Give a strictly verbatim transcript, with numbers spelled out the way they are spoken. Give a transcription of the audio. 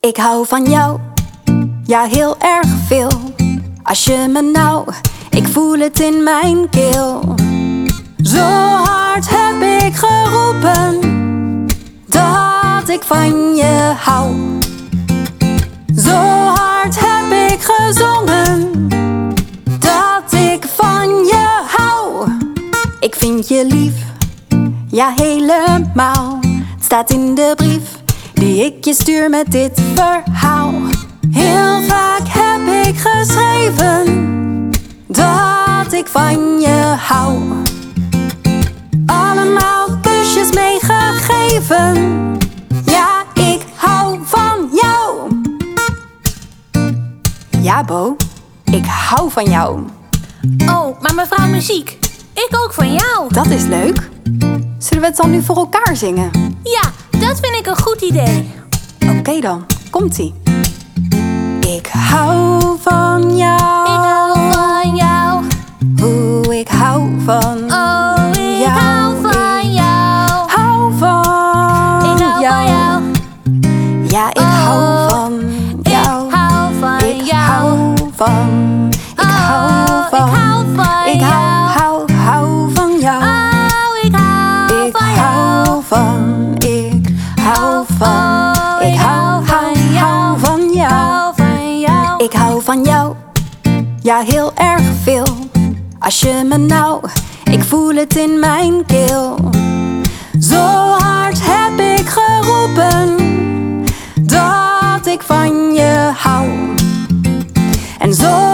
Ik hou van jou, ja heel erg veel. Als je me nou, ik voel het in mijn keel. Zo hard heb ik geroepen dat ik van je hou. Zo hard heb ik gezongen dat ik van je hou. Ik vind je lief, ja helemaal. Het staat in de brief die ik je stuur met dit verhaal. Heel vaak heb ik geschreven dat ik van je hou. Allemaal kusjes meegegeven. Ja, ik hou van jou. Ja, Bo, ik hou van jou. Oh, maar mevrouw Muziek, ik ook van jou. Dat is leuk. Zullen we het dan nu voor elkaar zingen? Ja, dat vind ik een goed idee. Oké okay dan, komt-ie. Ik hou van jou. Ik hou van jou. Hoe ik hou van Oh, ik jou. hou van jou. Hou van Ik hou jou. van jou. Ja, ik Oh, hou van jou. Ik hou van Ik jou. hou van. Ik hou Oh, van. ik hou van Ik hou, jou. hou, hou van jou. Oh, ik hou Ik van hou jou. van. Ik hou van. Oh, Ik hou, hou, hou van jou. hou van jou. Ik hou van jou, ja heel erg veel. Als je me nou, ik voel het in mijn keel. Zo hard heb ik geroepen dat ik van je hou. En zo